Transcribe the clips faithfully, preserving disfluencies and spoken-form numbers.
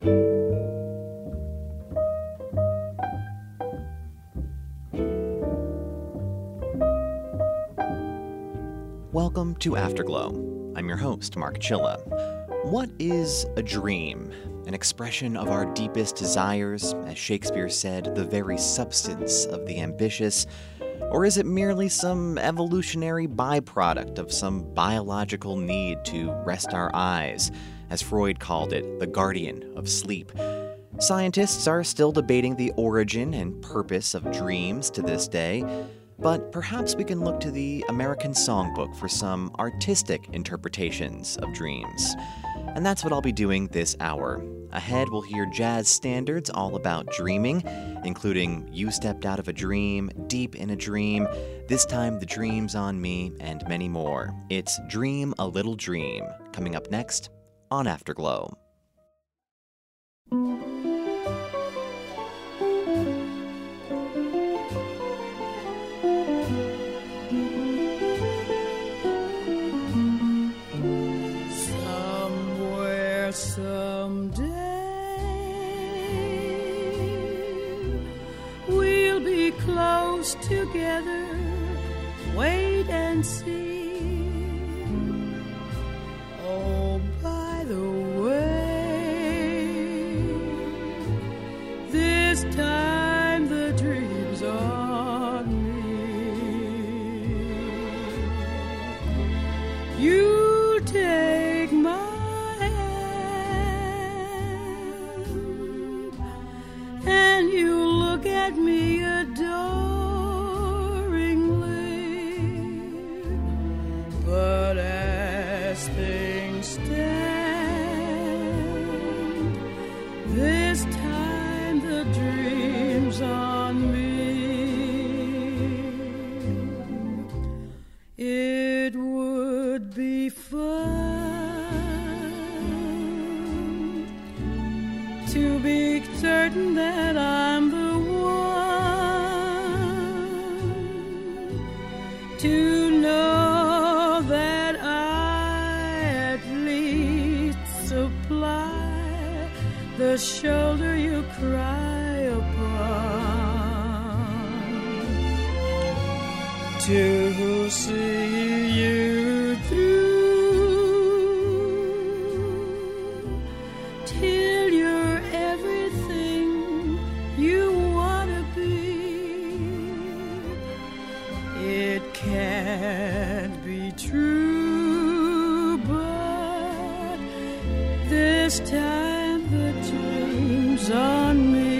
Welcome to Afterglow. I'm your host, Mark Chilla. What is a dream? An expression of our deepest desires, as Shakespeare said, the very substance of the ambitious? Or is it merely some evolutionary byproduct of some biological need to rest our eyes, as Freud called it, the guardian of sleep? Scientists are still debating the origin and purpose of dreams to this day, but perhaps we can look to the American Songbook for some artistic interpretations of dreams. And that's what I'll be doing this hour. Ahead, we'll hear jazz standards all about dreaming, including You Stepped Out of a Dream, Deep in a Dream, This Time the Dream's on Me, and many more. It's Dream a Little Dream, coming up next on Afterglow. Someday we'll be close together, wait and see. Oh, by the way, this time the dream's on me. You take my at me adoringly, but as things stand, this time the dream's on me. It would be fun to be certain that I'm the to know that I at least supply the shoulder you cry upon, to see you through till you're everything you want to be. It can't be true, but this time the dream's on me.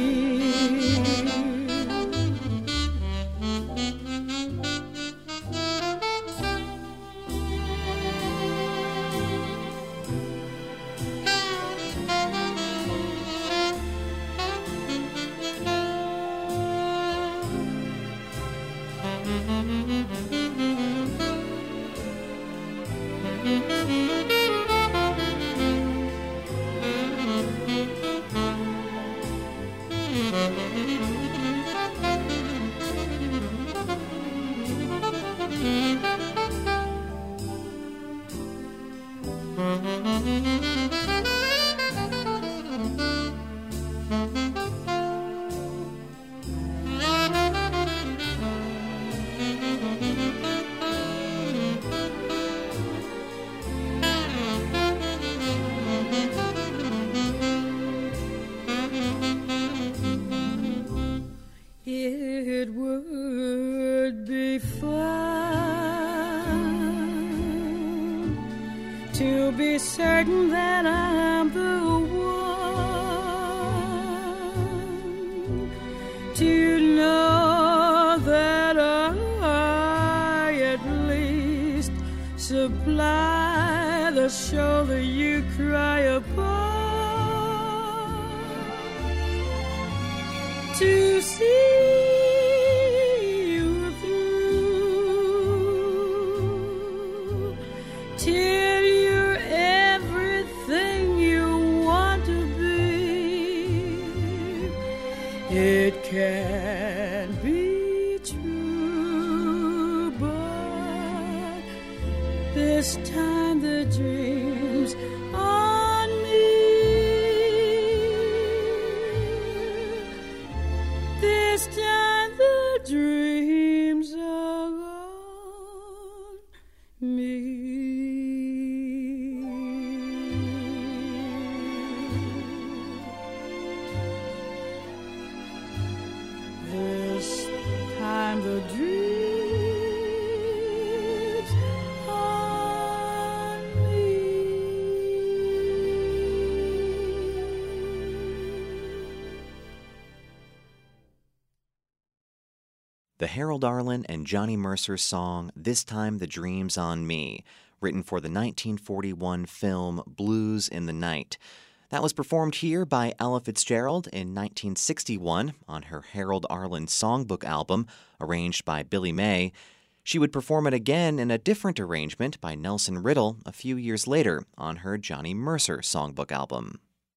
It would be fun to be certain that I'm the one, to know that I at least supply the shoulder you cry upon, to see you through till you're everything you want to be. It can't be true, but this time the dream's on me. the Harold Arlen and Johnny Mercer song This Time the Dream's on Me, written for the nineteen forty-one film Blues in the Night. That was performed here by Ella Fitzgerald in nineteen sixty-one on her Harold Arlen Songbook album, arranged by Billy May. She would perform it again in a different arrangement by Nelson Riddle a few years later on her Johnny Mercer Songbook album.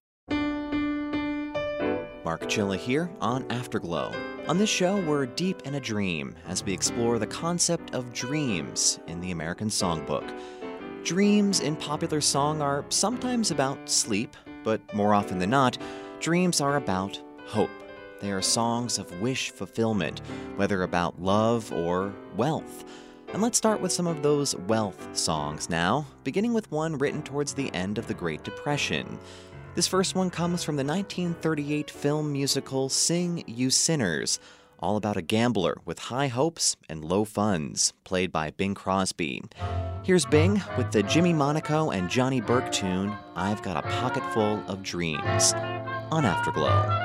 Mark Chilla here on Afterglow. On this show, we're deep in a dream as we explore the concept of dreams in the American Songbook. Dreams in popular song are sometimes about sleep, but more often than not, dreams are about hope. They are songs of wish fulfillment, whether about love or wealth. And let's start with some of those wealth songs now, beginning with one written towards the end of the Great Depression. This first one comes from the nineteen thirty-eight film musical Sing, You Sinners, all about a gambler with high hopes and low funds, played by Bing Crosby. Here's Bing with the Jimmy Monaco and Johnny Burke tune, I've Got a Pocket Full of Dreams, on Afterglow.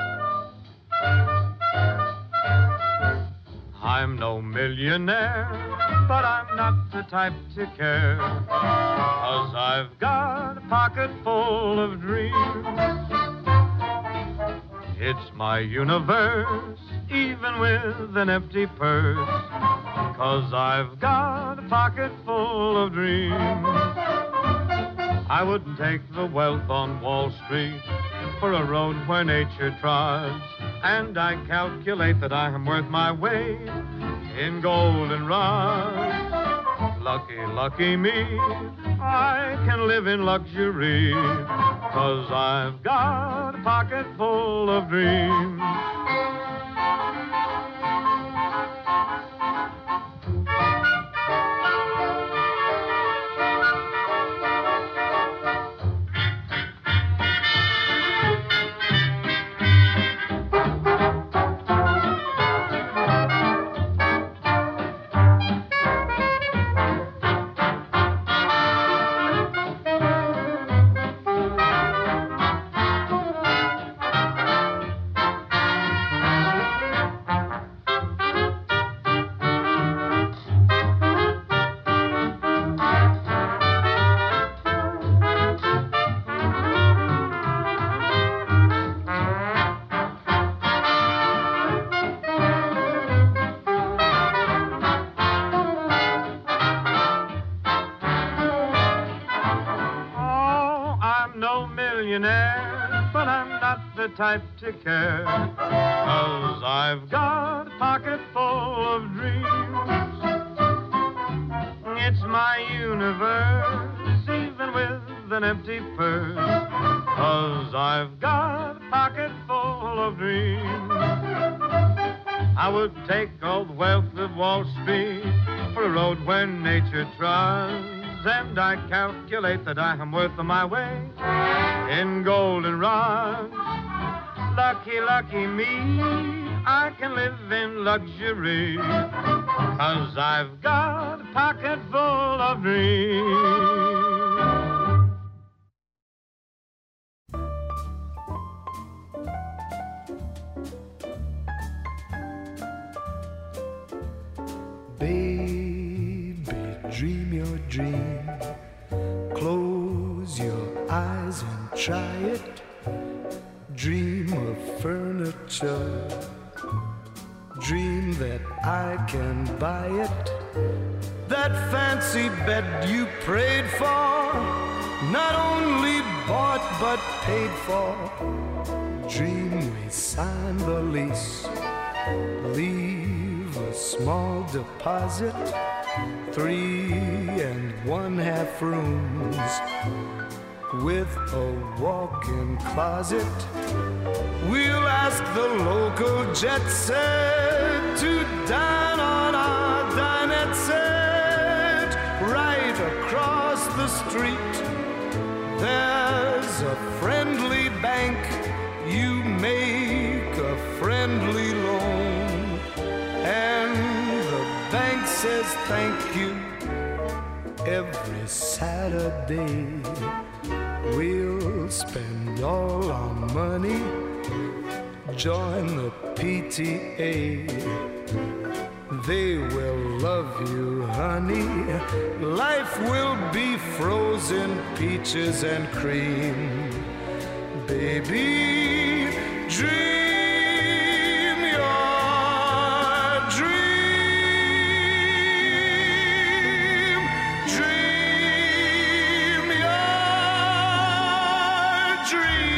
I'm no millionaire, but I'm not the type to care, 'cause I've got a pocket full of dreams. It's my universe, even with an empty purse, 'cause I've got a pocket full of dreams. I wouldn't take the wealth on Wall Street for a road where nature trods, and I calculate that I am worth my weight in goldenrods. Lucky, lucky me, I can live in luxury, 'cause I've got a pocket full of dreams. But I'm not the type to care, 'cause I've got a pocket full of dreams. It's my universe, even with an empty purse, 'cause I've got a pocket full of dreams. I would take all the wealth of Wall Street for a road where nature trods, and I calculate that I am worth my weight in goldenrods. Lucky, lucky me, I can live in luxury, 'cause I've got a pocket full of dreams. Baby, dream your dream. Close your eyes and try it. Dream of furniture. Dream that I can buy it. That fancy bed you prayed for, not only bought but paid for. Dream we sign the lease. Leave a small deposit. Three and one half rooms with a walk-in closet. We'll ask the local jet set to dine on our dinette set. Right across the street, there's a friendly bank. You make a friendly loan, and the bank says thank you every Saturday. We'll spend all our money, join the P T A. They will love you, honey. Life will be frozen peaches and cream. Baby, dream your dream. Dream your dream.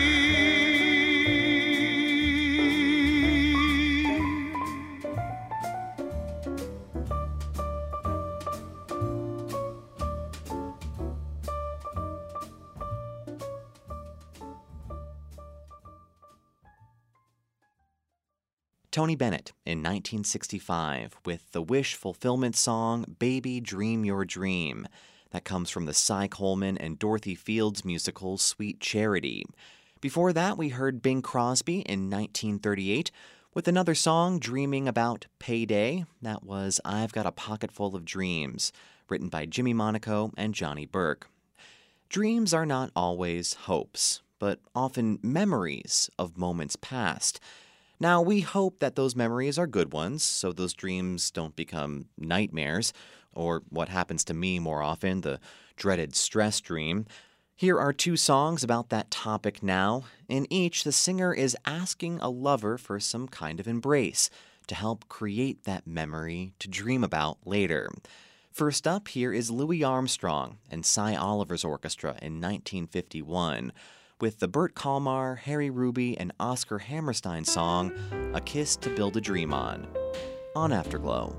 Tony Bennett in nineteen sixty-five with the wish fulfillment song Baby Dream Your Dream. That comes from the Cy Coleman and Dorothy Fields musical Sweet Charity. Before that, we heard Bing Crosby in nineteen thirty-eight with another song dreaming about payday. That was I've Got a Pocket Full of Dreams, written by Jimmy Monaco and Johnny Burke. Dreams are not always hopes, but often memories of moments past. Now, we hope that those memories are good ones, so those dreams don't become nightmares, or what happens to me more often, the dreaded stress dream. Here are two songs about that topic now. In each, the singer is asking a lover for some kind of embrace to help create that memory to dream about later. First up, here is Louis Armstrong and Cy Oliver's Orchestra in nineteen fifty-one. With the Burt Kalmar, Harry Ruby, and Oscar Hammerstein song, A Kiss to Build a Dream On, on Afterglow.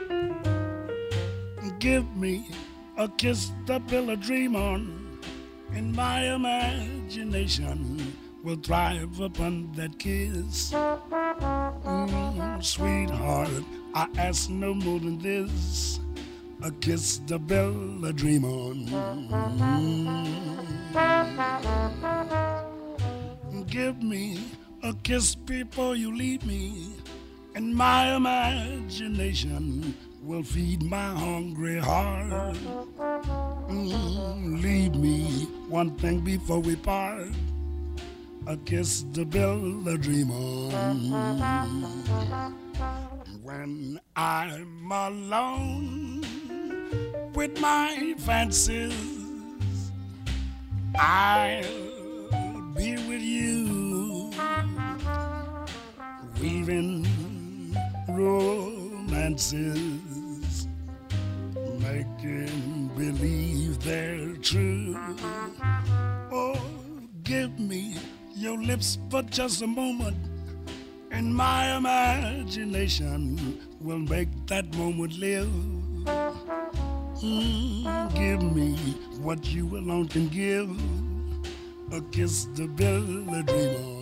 Give me a kiss to build a dream on, and my imagination will thrive upon that kiss. Mm, sweetheart, I ask no more than this, a kiss to build a dream on. Mm. Give me a kiss before you leave me, and my imagination will feed my hungry heart. Mm, leave me one thing before we part, a kiss to build a dream on. When I'm alone with my fancies, I'll be with you, weaving romances, making believe they're true. Oh, give me your lips for just a moment, and my imagination will make that moment live. Mm, give me what you alone can give, a kiss to build a dream on.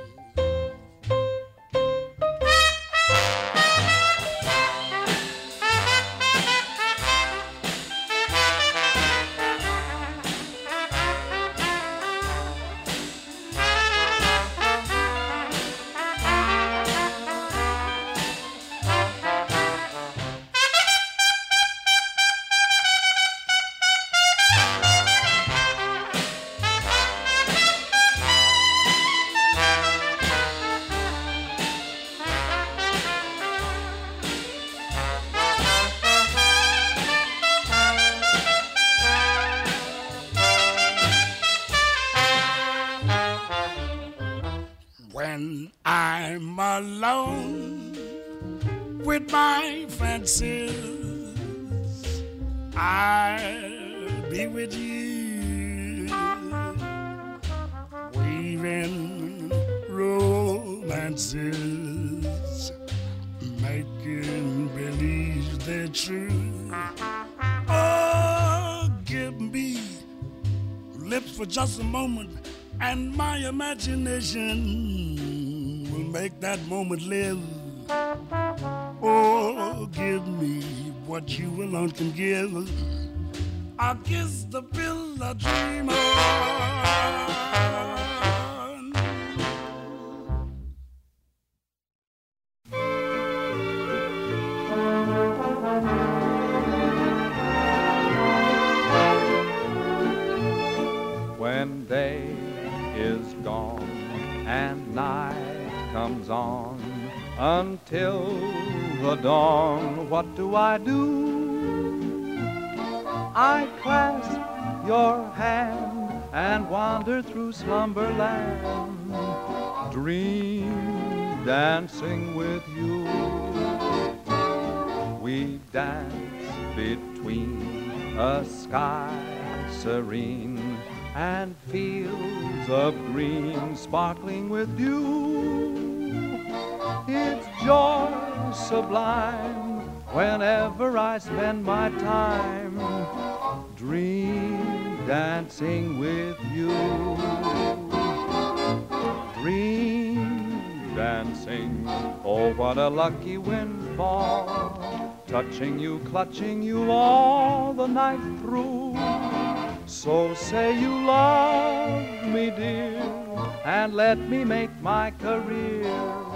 When I'm alone with my fancies, I'll be with you, weaving romances, making believe they're true. Oh, give me lips for just a moment, and my imagination will make that moment live. Oh, give me what you alone can give, a kiss to build a dream on. When day is gone and night comes on, until the dawn. What do I do? I clasp your hand and wander through slumberland, dream dancing with you. We dance between a sky serene and fields of green sparkling with dew. It's joy sublime whenever I spend my time dream dancing with you. Dream dancing, oh what a lucky windfall, touching you, clutching you all the night through. So say you love me, dear, and let me make my career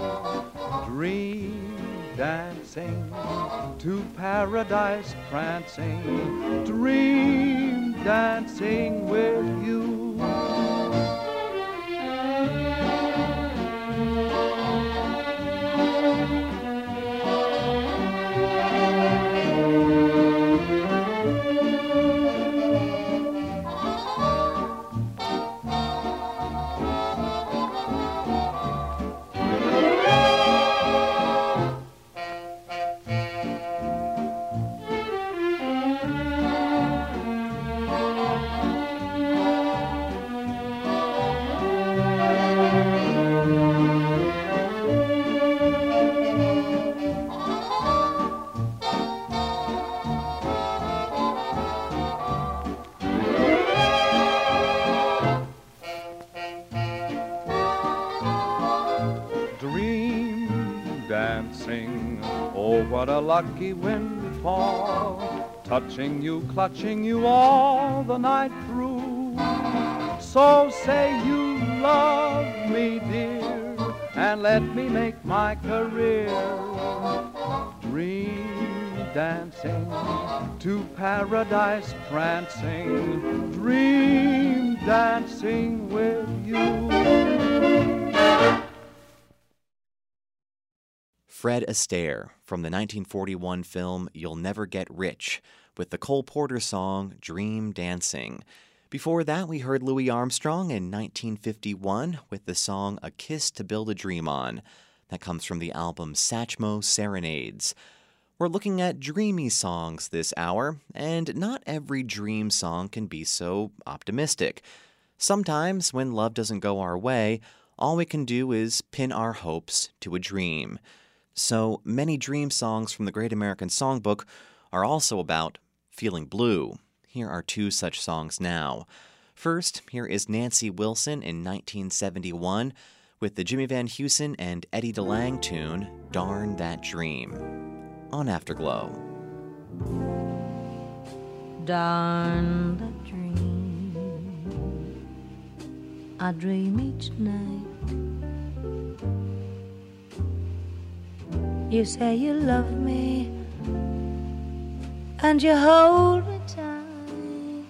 dream dancing, to paradise prancing, dream dancing with you. Oh, what a lucky windfall, touching you, clutching you all the night through. So say you love me, dear, and let me make my career dream dancing, to paradise prancing, dream dancing with you. Fred Astaire from the nineteen forty-one film You'll Never Get Rich with the Cole Porter song Dream Dancing. Before that, we heard Louis Armstrong in nineteen fifty-one with the song A Kiss to Build a Dream On. That comes from the album Satchmo Serenades. We're looking at dreamy songs this hour, and not every dream song can be so optimistic. Sometimes, when love doesn't go our way, all we can do is pin our hopes to a dream. So many dream songs from the Great American Songbook are also about feeling blue. Here are two such songs now. First, here is Nancy Wilson in nineteen seventy-one with the Jimmy Van Heusen and Eddie DeLange tune, Darn That Dream, on Afterglow. Darn that dream I dream each night. You say you love me and you hold me tight,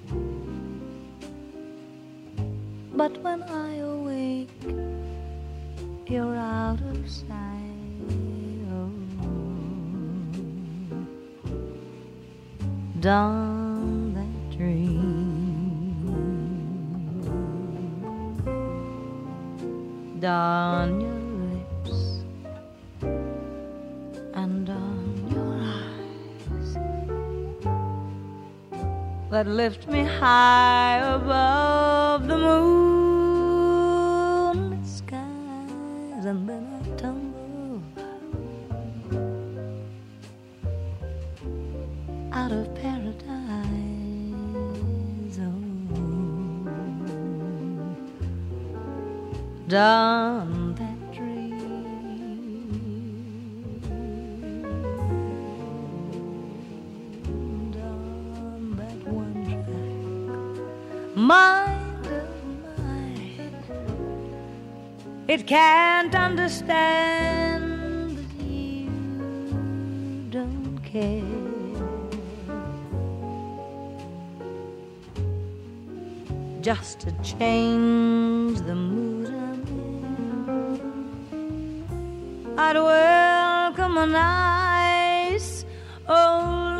but when I awake you're out of sight. Oh, darn that dream, darn your lips and on your eyes that lift me high above the moonlit skies, and then I tumble out of paradise. Oh, darn that mind of mine, it can't understand that you don't care. Just to change the mood I'm in, I'd welcome a nice old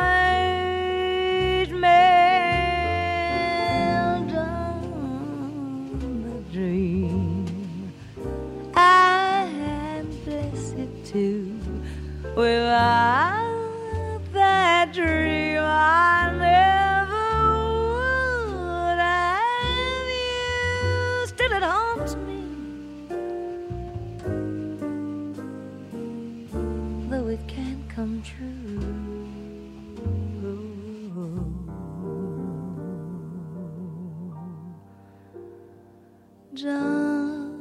nightmare down the dream I am blessed to. Without that dream I never would have you. Still it haunts me, though it can't come true. Down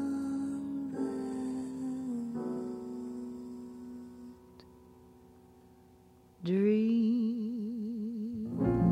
that dream.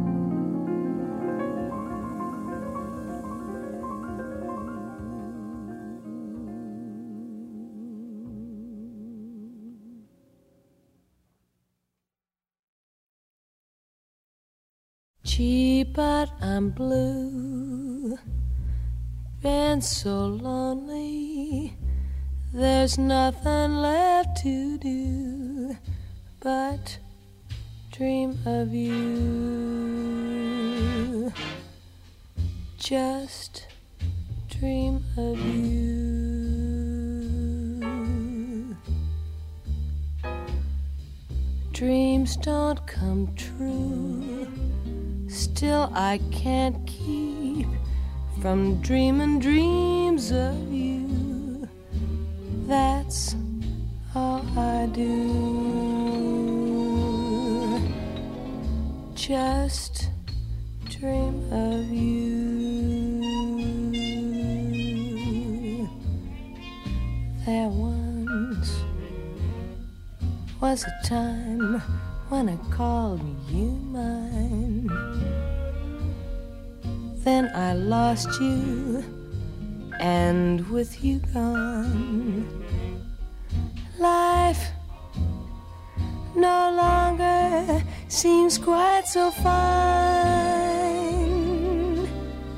Gee, but I'm blue, been so lonely, there's nothing left to do but dream of you. Just dream of you. Dreams don't come true, still I can't keep from dreaming dreams of you. That's all I do. Just dream of you. There once was a time when I called you mine. Then I lost you, and with you gone, life no longer seems quite so fine.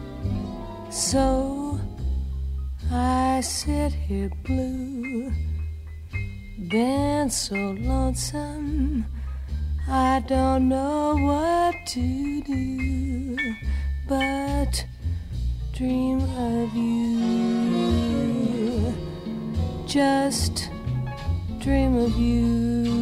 So I sit here blue, been so lonesome, I don't know what to do but dream of you. Just dream of you.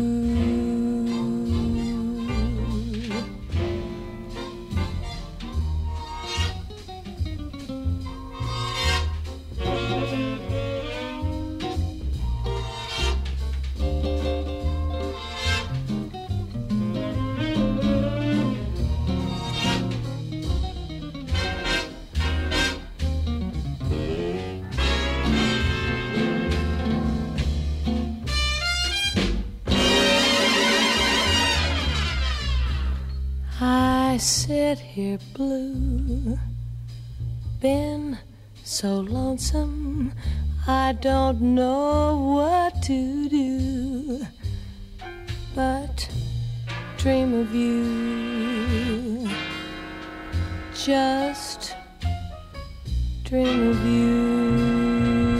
I sit here blue, been so lonesome, I don't know what to do but dream of you. Just dream of you.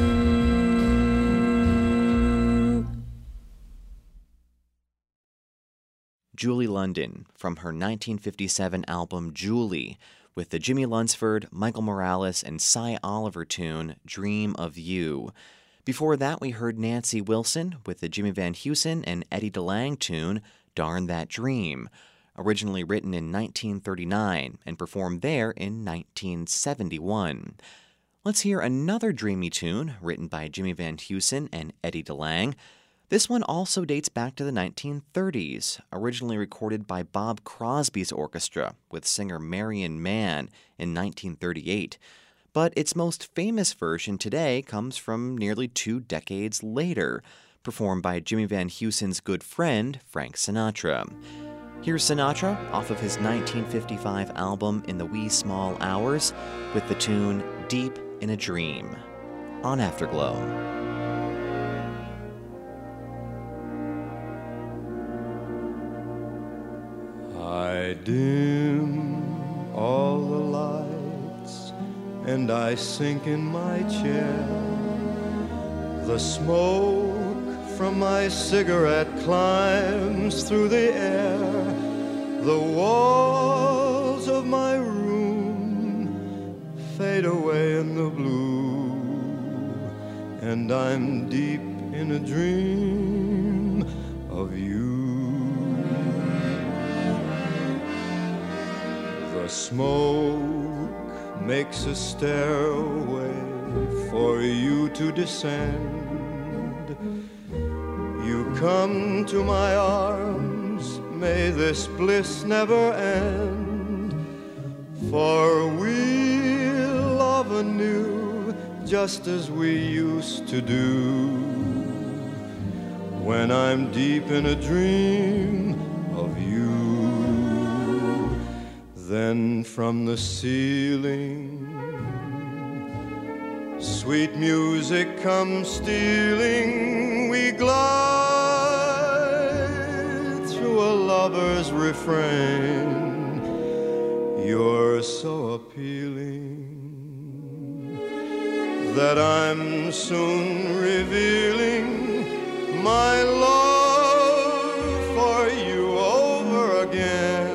Julie London from her nineteen fifty-seven album Julie, with the Jimmy Lunsford, Michael Morales, and Cy Oliver tune Dream of You. Before that, we heard Nancy Wilson with the Jimmy Van Heusen and Eddie DeLange tune Darn That Dream, originally written in nineteen thirty-nine and performed there in nineteen seventy-one. Let's hear another dreamy tune written by Jimmy Van Heusen and Eddie DeLange. This one also dates back to the nineteen thirties, originally recorded by Bob Crosby's orchestra with singer Marion Mann in nineteen thirty-eight. But its most famous version today comes from nearly two decades later, performed by Jimmy Van Heusen's good friend, Frank Sinatra. Here's Sinatra off of his nineteen fifty-five album In the Wee Small Hours with the tune Deep in a Dream on Afterglow. I dim all the lights and I sink in my chair. The smoke from my cigarette climbs through the air. The walls of my room fade away in the blue, and I'm deep in a dream of you. The smoke makes a stairway for you to descend. You come to my arms, may this bliss never end. For we'll love anew, just as we used to do, when I'm deep in a dream of you. Then from the ceiling, sweet music comes stealing. We glide through a lover's refrain. You're so appealing that I'm soon revealing my love for you over again.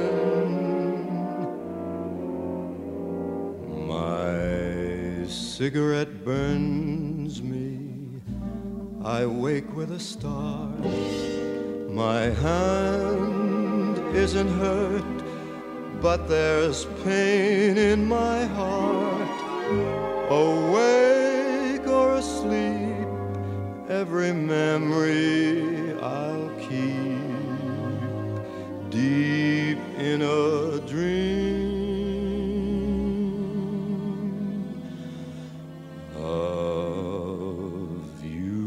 My cigarette burns me, I wake with a start. My hand isn't hurt, but there's pain in my heart. Awake or asleep, every memory I'll keep deep in a dream of you.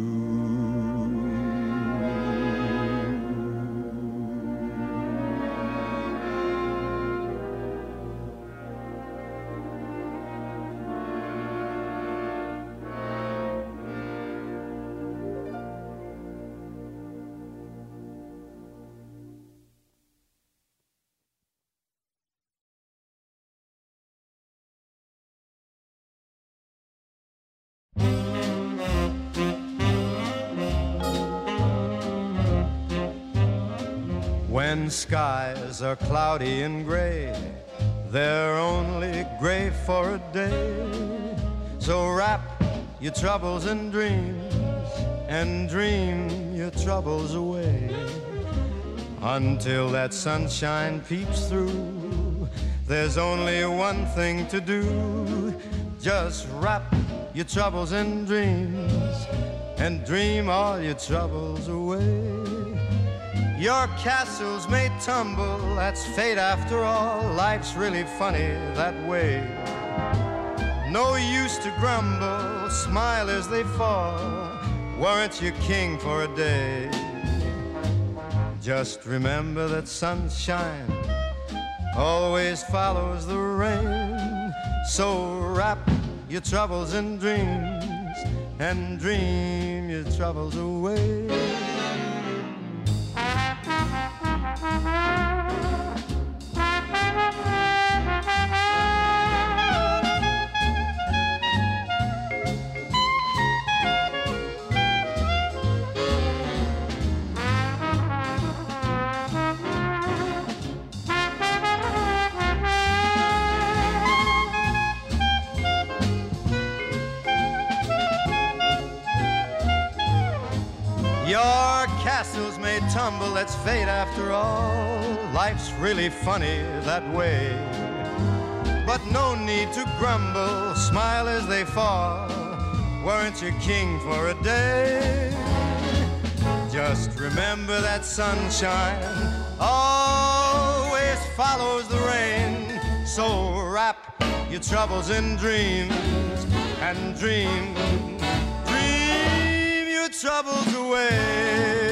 When skies are cloudy and gray, they're only gray for a day. So wrap your troubles in dreams and dream your troubles away, until that sunshine peeps through. There's only one thing to do. Just wrap your troubles in dreams and dream all your troubles away. Your castles may tumble, that's fate after all. Life's really funny that way. No use to grumble, smile as they fall. Weren't you king for a day? Just remember that sunshine always follows the rain. So wrap your troubles in dreams and dream your troubles away. Your castles may tumble, that's fate after all. Life's really funny that way. But no need to grumble, smile as they fall. Weren't you king for a day? Just remember that sunshine always follows the rain. So wrap your troubles in dreams and dream, dream your troubles away.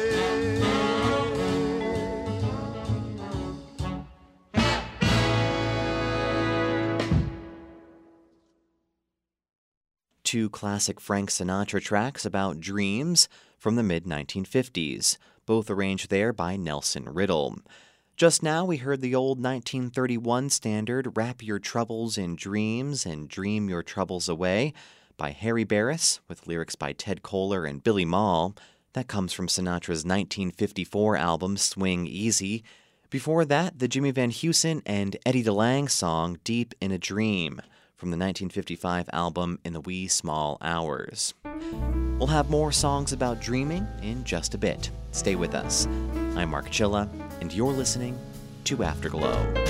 Two classic Frank Sinatra tracks about dreams from the mid nineteen fifties, both arranged there by Nelson Riddle. Just now we heard the old nineteen thirty-one standard Wrap Your Troubles in Dreams and Dream Your Troubles Away by Harry Barris, with lyrics by Ted Koehler and Billy Maul, That comes from Sinatra's nineteen fifty-four album Swing Easy. Before that, the Jimmy Van Heusen and Eddie DeLange song Deep in a Dream from the nineteen fifty-five album In the Wee Small Hours. We'll have more songs about dreaming in just a bit. Stay with us. I'm Mark Chilla, and you're listening to Afterglow.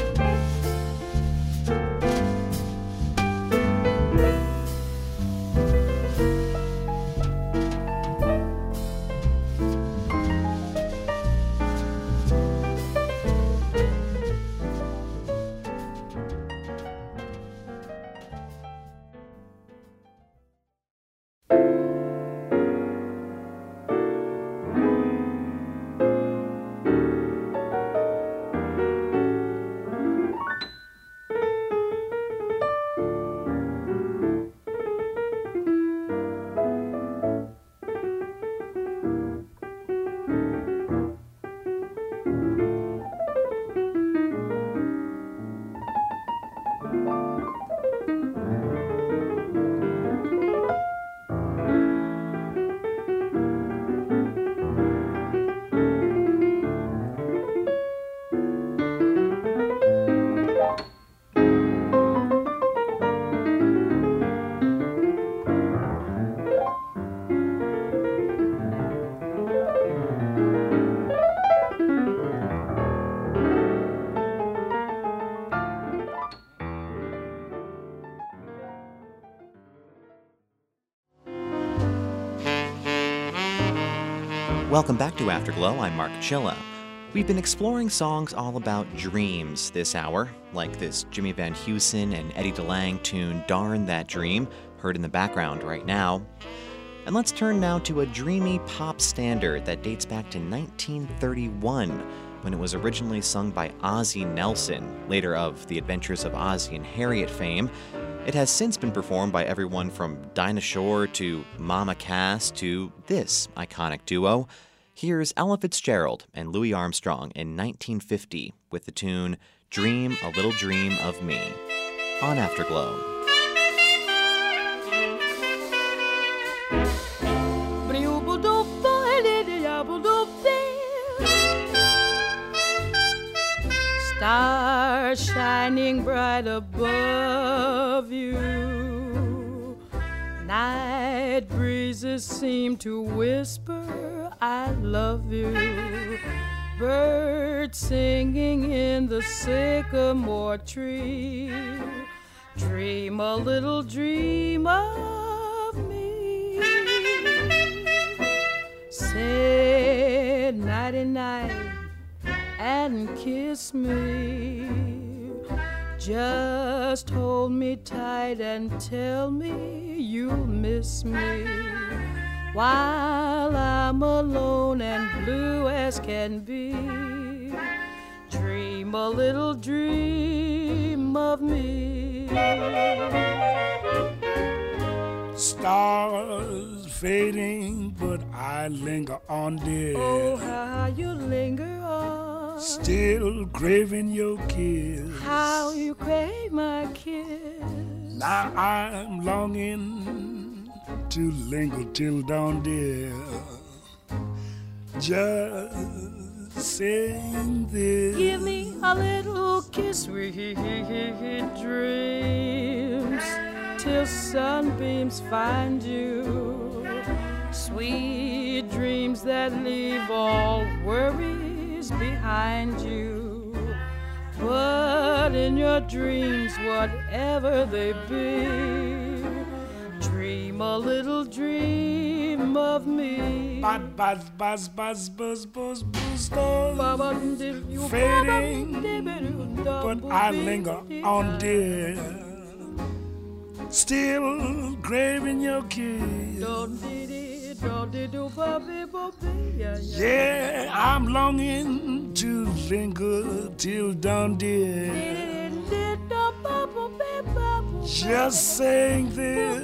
Welcome back to Afterglow. I'm Mark Chilla. We've been exploring songs all about dreams this hour, like this Jimmy Van Heusen and Eddie DeLange tune Darn That Dream, heard in the background right now. And let's turn now to a dreamy pop standard that dates back to nineteen thirty-one, when it was originally sung by Ozzie Nelson, later of The Adventures of Ozzie and Harriet fame. It has since been performed by everyone from Dinah Shore to Mama Cass to this iconic duo. Here's Ella Fitzgerald and Louis Armstrong in nineteen fifty with the tune Dream a Little Dream of Me on Afterglow. Stars shining bright above you, night breezes seem to whisper I love you, birds singing in the sycamore tree, dream a little dream of me, say nighty-night and kiss me, just hold me tight and tell me you'll miss me, while I'm alone and blue as can be, dream a little dream of me. Stars fading, but I linger on, dear. Oh, how you linger on, still craving your kiss. How you crave my kiss. Now I'm longing to linger till dawn, dear. Just saying this. Give me a little kiss, sweet dreams, till sunbeams find you. Sweet dreams that leave all worries behind you. But in your dreams, whatever they be, dream a little dream of me. Buzz, buzz, buzz, buzz, buzz, buzz, buzz, stars fading, but I linger on, dear. Still craving your kiss. Yeah, I'm longing to linger till dawn, dear. Just saying this.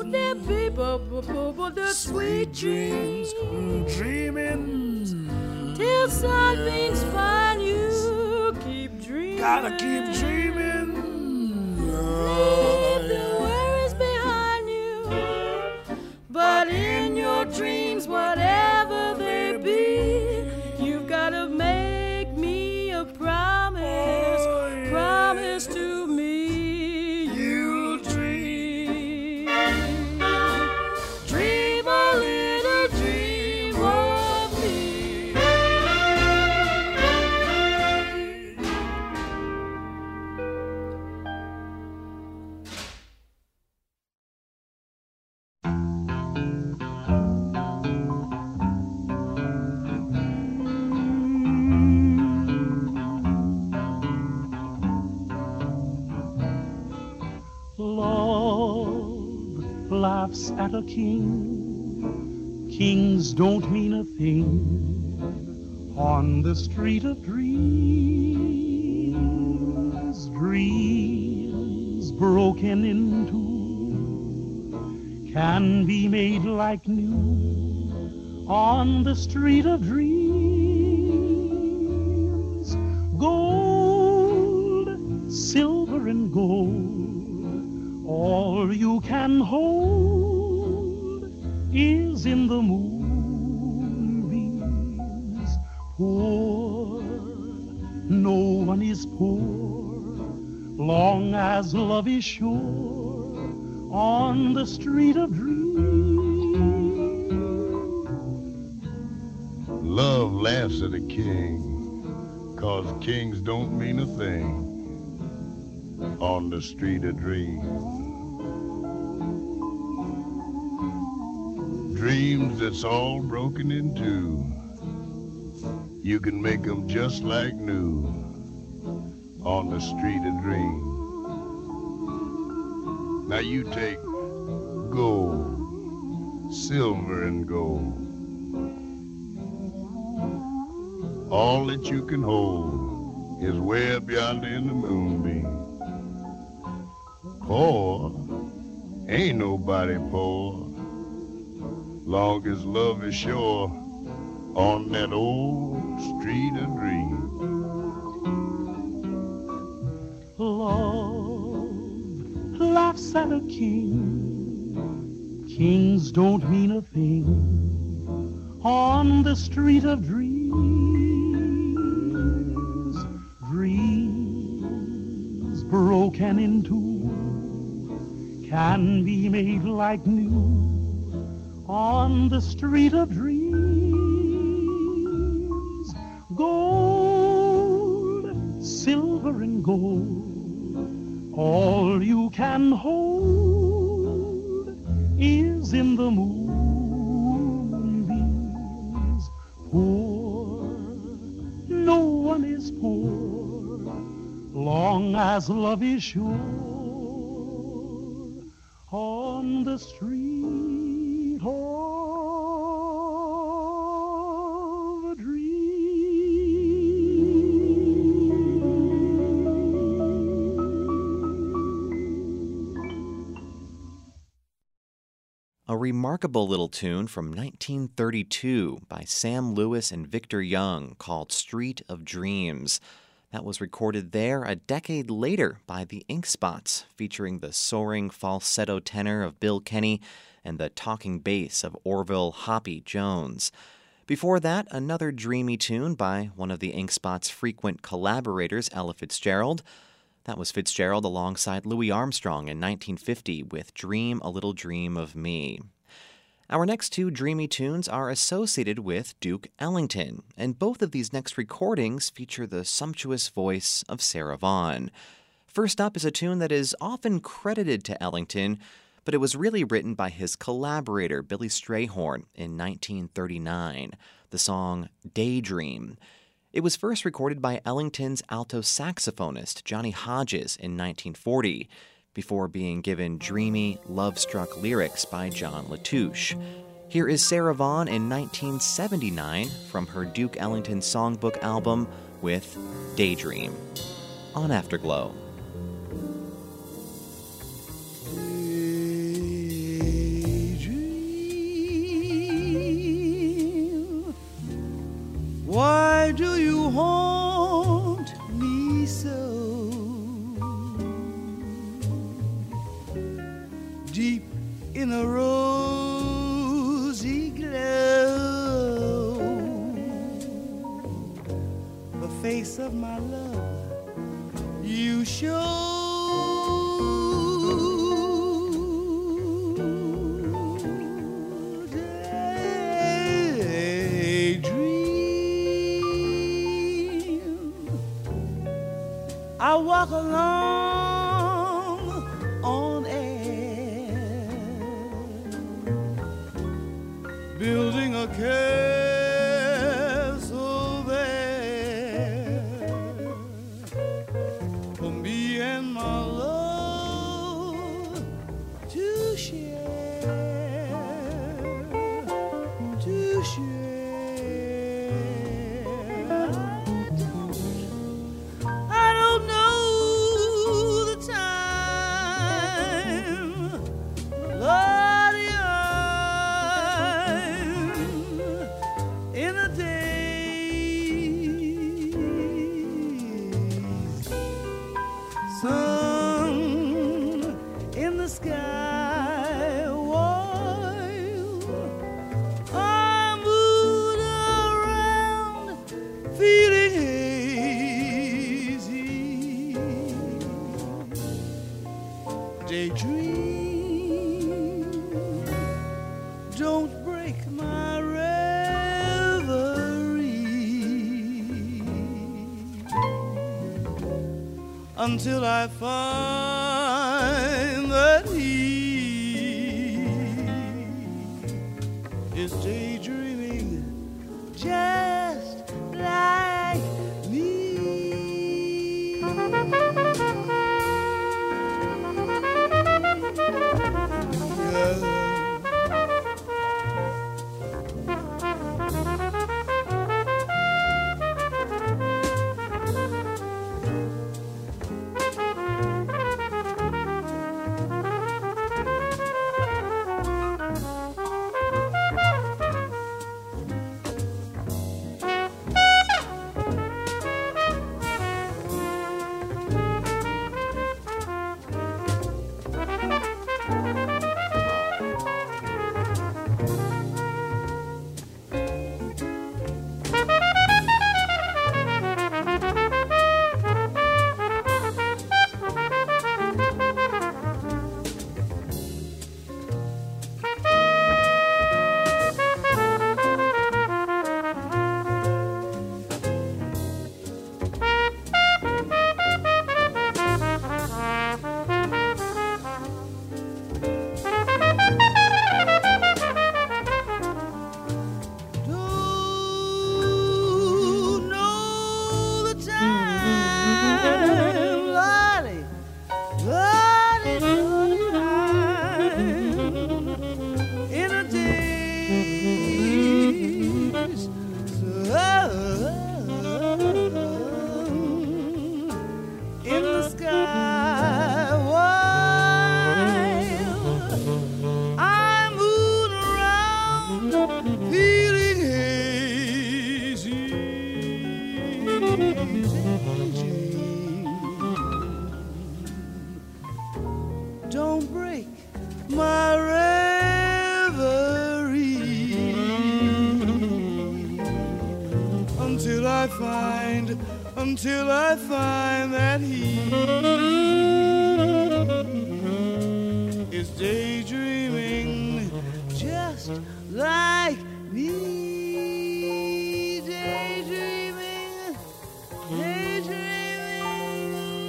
Sweet dreams, dreaming till sunbeams find you. Keep dreaming. Gotta keep dreaming. Leave the worries behind you. But in your dreams, whatever laughs at a king. Kings don't mean a thing on the street of dreams. Dreams broken into can be made like new on the street of dreams. Gold, silver and gold, all you can hold is in the moonbeams. Poor, no one is poor, long as love is sure on the street of dreams. Love laughs at a king, 'cause kings don't mean a thing on the street of dreams. Dreams that's all broken in two, you can make them just like new on the street of dreams. Now you take gold, silver and gold, all that you can hold is way up yonder in the moonbeam. Poor, ain't nobody poor, long as love is sure on that old street of dreams. Love laughs at a king. Kings don't mean a thing on the street of dreams. Dreams broken in two can be made like new on the street of dreams. Gold, silver and gold, all you can hold is in the moonbeams. Poor, no one is poor, long as love is sure on the street of dreams. A remarkable little tune from nineteen thirty-two by Sam Lewis and Victor Young called Street of Dreams. That was recorded there a decade later by the Ink Spots, featuring the soaring falsetto tenor of Bill Kenny and the talking bass of Orville Hoppy Jones. Before that, another dreamy tune by one of the Ink Spots' frequent collaborators, Ella Fitzgerald. That was Fitzgerald alongside Louis Armstrong in nineteen fifty with Dream a Little Dream of Me. Our next two dreamy tunes are associated with Duke Ellington, and both of these next recordings feature the sumptuous voice of Sarah Vaughan. First up is a tune that is often credited to Ellington, but it was really written by his collaborator, Billy Strayhorn, in nineteen thirty-nine, the song Daydream. It was first recorded by Ellington's alto saxophonist, Johnny Hodges, in nineteen forty, before being given dreamy, love-struck lyrics by John Latouche. Here is Sarah Vaughan in nineteen seventy-nine from her Duke Ellington Songbook album with Daydream on Afterglow. Daydream, why do you haunt me so? Deep in a rosy glow, the face of my love you show. Daydream, I walk along on air, building a castle there for me and my love to share. don't break my reverie until I find that he is daydreaming just like me. Yeah. Don't break my reverie until I find, until I find that he is daydreaming just like me. Daydreaming, daydreaming,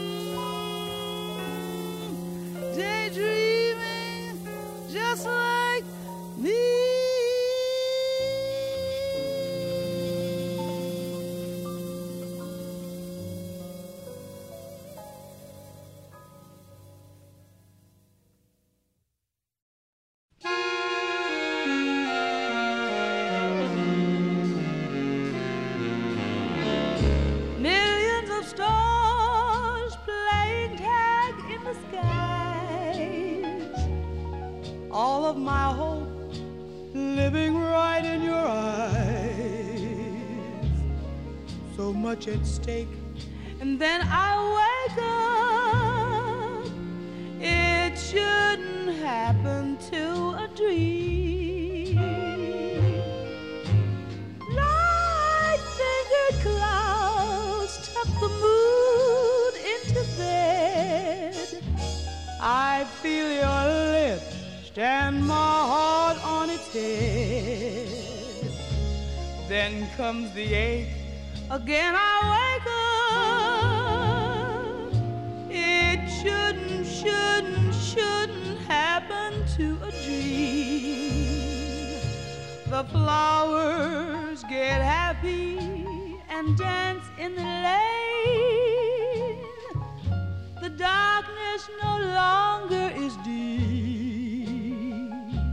daydreaming just like me. Millions of stars playing tag in the skies. All of my hope living right in your eyes. So much at stake, and then I wake up. It shouldn't happen to a dream. Light-fingered clouds tuck the moon into bed. I feel your lips stand my heart on its head. Then comes the ache, again I wake up. It shouldn't, shouldn't, shouldn't happen to a dream. The flowers get happy and dance in the lane. The darkness no longer is deep.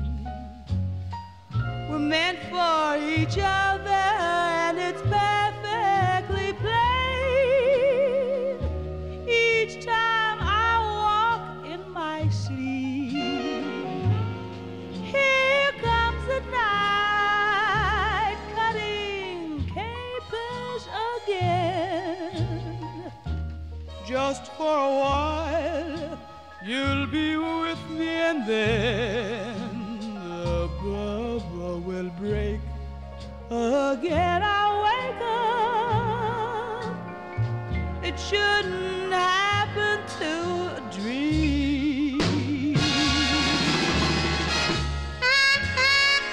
We're meant for each other, and it's perfectly plain. Each time I walk in my sleep, here comes the night, cutting capers again. Just for a while, you'll be with me, and then the bubble will break. Again I wake up. It shouldn't happen to a dream.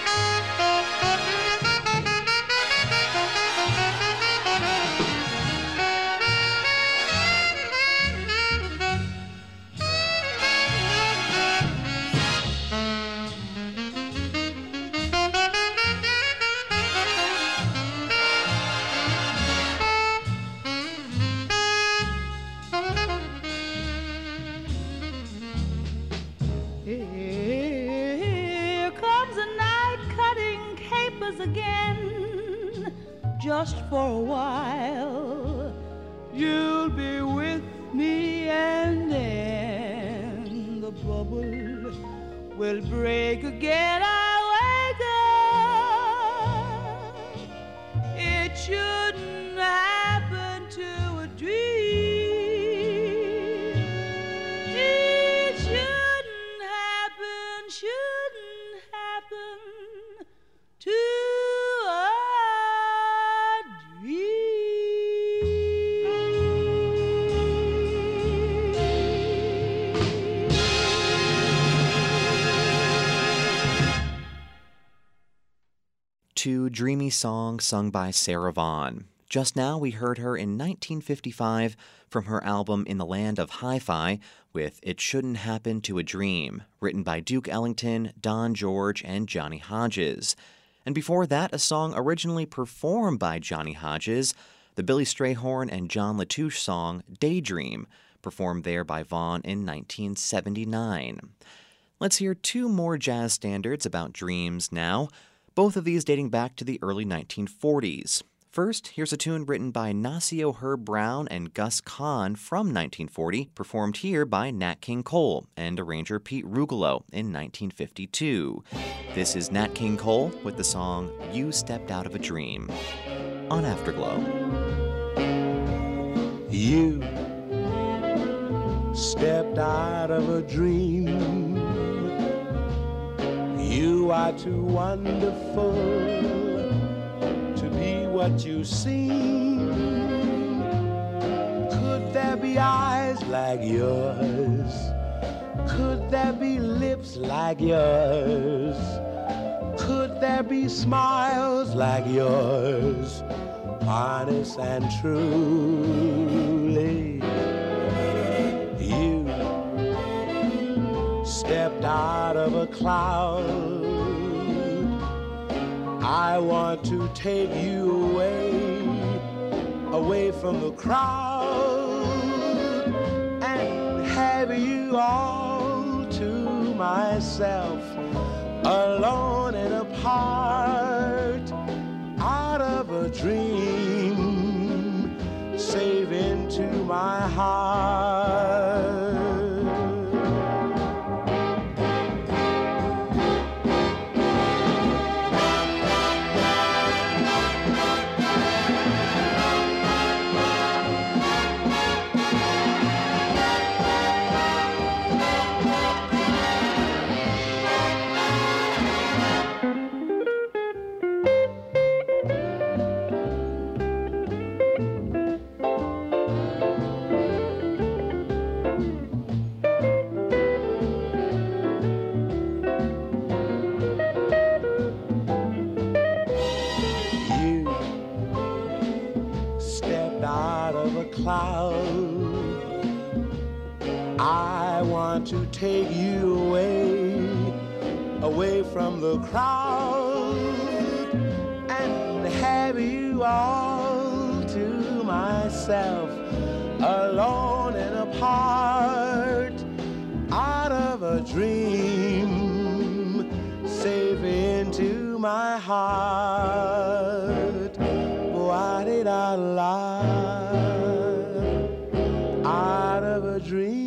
yours again, just for a while. You'll be with me, and then the bubble will break again. I wake up. It shouldn't happen to a dream. It shouldn't happen, shouldn't happen to a dream. To Dreamy Song sung by Sarah Vaughan. Just now we heard her in nineteen fifty-five from her album In the Land of Hi-Fi with It Shouldn't Happen to a Dream, written by Duke Ellington, Don George, and Johnny Hodges. And before that, a song originally performed by Johnny Hodges, the Billy Strayhorn and John Latouche song Daydream, performed there by Vaughan in nineteen seventy-nine. Let's hear two more jazz standards about dreams now, both of these dating back to the early nineteen forties. First, here's a tune written by Nacio Herb Brown and Gus Kahn from nineteen forty, performed here by Nat King Cole and arranger Pete Rugolo in nineteen fifty-two. This is Nat King Cole with the song You Stepped Out of a Dream on Afterglow. You stepped out of a dream. You are too wonderful to be what you seem. Could there be eyes like yours? Could there be lips like yours? Could there be smiles like yours? Honest and truly, you stepped out of a cloud. I want to take you away, away from the crowd, and have you all to myself, alone and apart, out of a dream, safe into my heart. I want to take you away, away from the crowd, and have you all to myself, alone and apart, out of a dream, safe into my heart. Why did I lie? Out of a dream.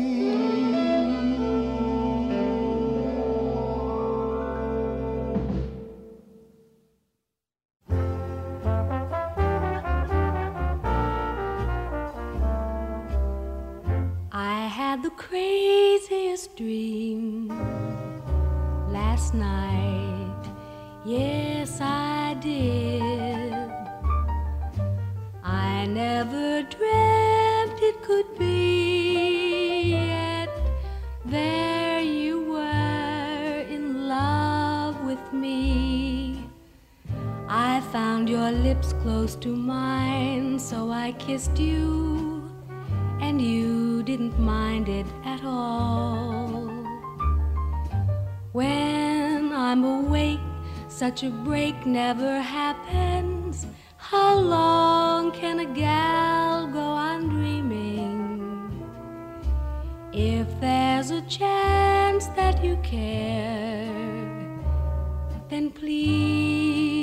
I had the craziest dream last night. Yes, I did. I never dreamt it could be, yet there you were in love with me. I found your lips close to mine, so I kissed you, and you didn't mind it at all. When I'm awake, such a break never happens. How long can a gal go on dreaming? If there's a chance that you care, then please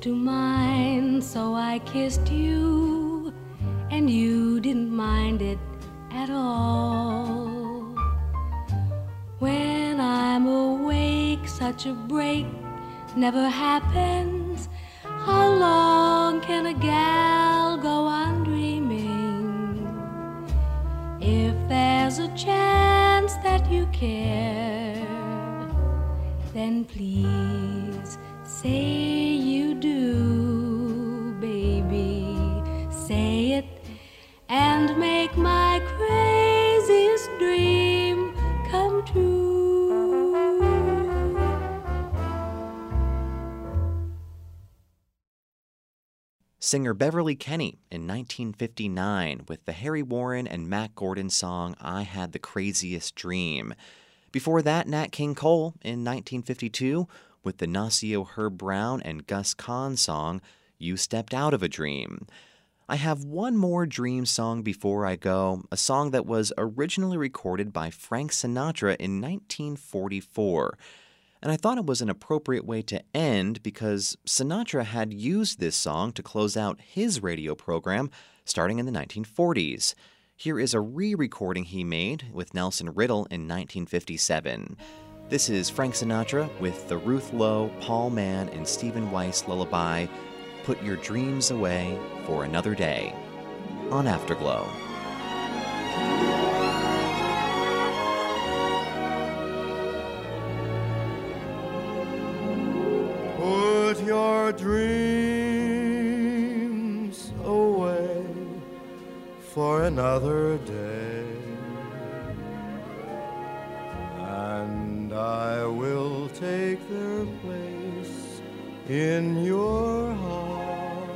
to mine, so I kissed you, and you didn't mind it at all. When I'm awake, such a break never happens. How long can a gal go on dreaming? If there's a chance that you care, then please say you do, baby. Say it and make my craziest dream come true. Singer Beverly Kenny in nineteen fifty-nine with the Harry Warren and Mack Gordon song I Had the Craziest Dream. Before that, Nat King Cole in nineteen fifty-two with the Nacio Herb Brown and Gus Kahn song You Stepped Out of a Dream. I have one more dream song before I go, a song that was originally recorded by Frank Sinatra in nineteen forty-four. And I thought it was an appropriate way to end because Sinatra had used this song to close out his radio program starting in the nineteen forties. Here is a re-recording he made with Nelson Riddle in nineteen fifty-seven. This is Frank Sinatra with the Ruth Lowe, Paul Mann, and Stephen Weiss lullaby, Put Your Dreams Away for Another Day, on Afterglow. Put your dreams away for another day, and I will take their place in your heart,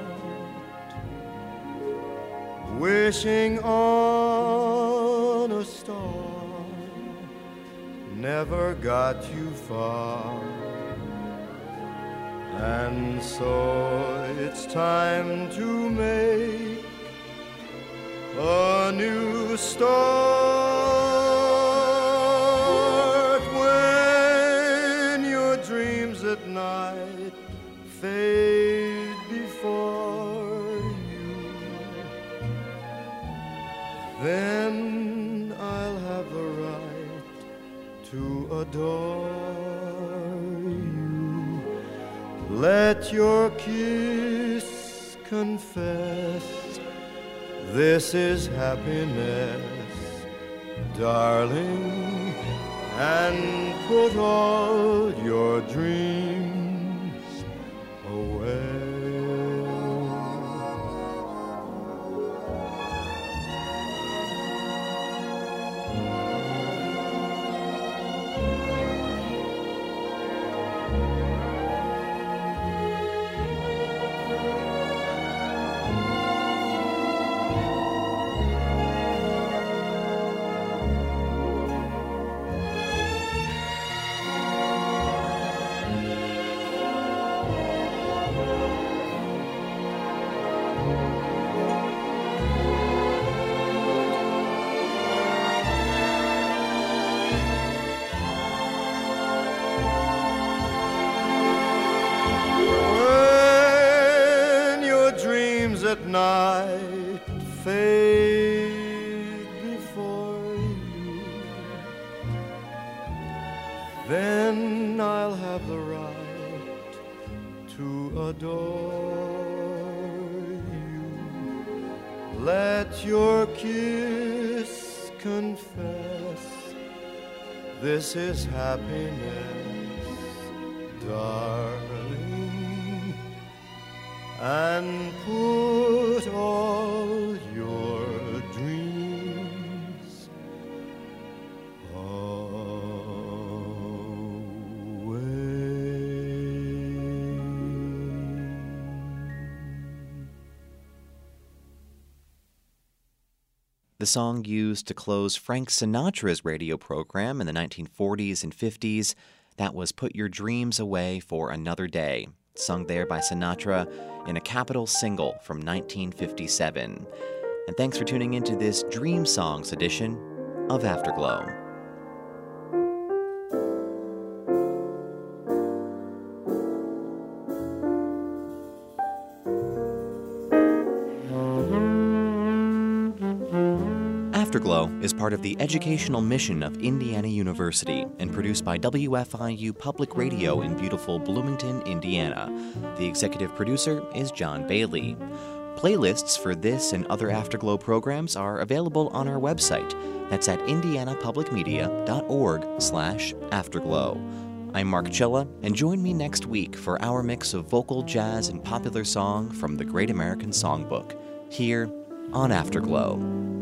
wishing on a star never got you far. And so it's time to make a new start. When your dreams at night fade before you, then I'll have the right to adore. Let your kiss confess this is happiness, darling, and put all your dreams away. At night fade before you, then I'll have the right to adore you. Let your kiss confess this is happiness, darling, and put all your dreams The song used to close Frank Sinatra's radio program in the nineteen forties and fifties, that was Put Your Dreams Away for Another Day, sung there by Sinatra in a Capitol single from nineteen fifty-seven. And thanks for tuning into this Dream Songs edition of Afterglow. Afterglow is part of the educational mission of Indiana University and produced by W F I U Public Radio in beautiful Bloomington, Indiana. The executive producer is John Bailey. Playlists for this and other Afterglow programs are available on our website. That's at indianapublicmedia.org slash afterglow. I'm Mark Chilla, and join me next week for our mix of vocal, jazz, and popular song from the Great American Songbook, here on Afterglow.